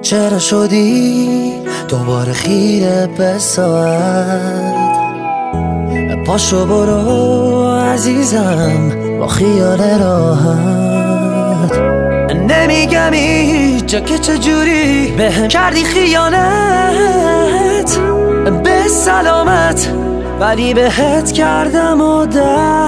چرا شدی دوباره خیره به ساعت؟ پاشو برو عزیزم با خیال راحت. نمیگم اینجا که چجوری بهم کردی خیانت، به سلامت ولی بهت کردم عادت.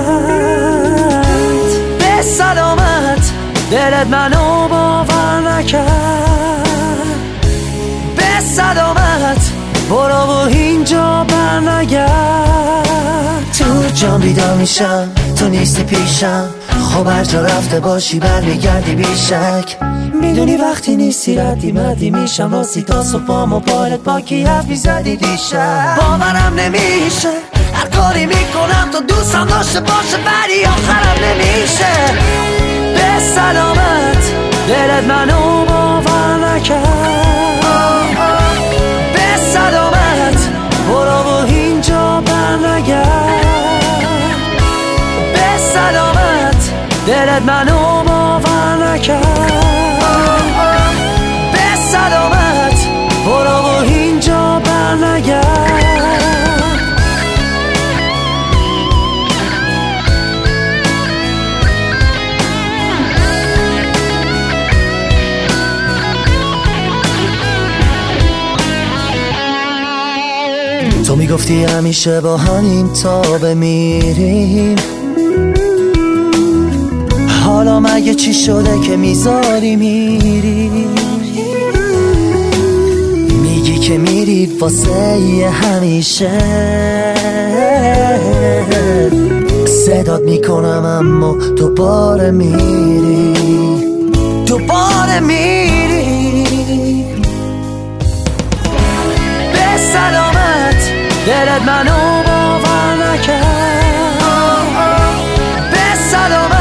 به سلامت دلت منو باور نکرد، به سلامت برو و اینجا برنگرد. تو جان بیدار میشم تو نیستی پیشم، خب هر جا رفته باشی برمیگردی بیشک. میدونی وقتی نیستی ردی مدی میشم، راستی تا صبحام و پارت پاکی حرف میزدی دیشب. باورم نمیشه هر کاری میکنم تو دوستم داشته باشه ولی آخرم نمیشه. به سلامت دلت منو باور نکرد، به سلامت برو و اینجا برنگرد. به سلامت دلت منو باور نکرد، به سلامت برو و اینجا برنگرد. تو میگفتی همیشه با همین تا بمیریم، حالا مگه چی شده که میذاری میری؟ میگی که میری واسه همیشه، صدات میکنم اما دوباره میری، دوباره میری. به سلامت دلت منو باور نکرد، به سلامت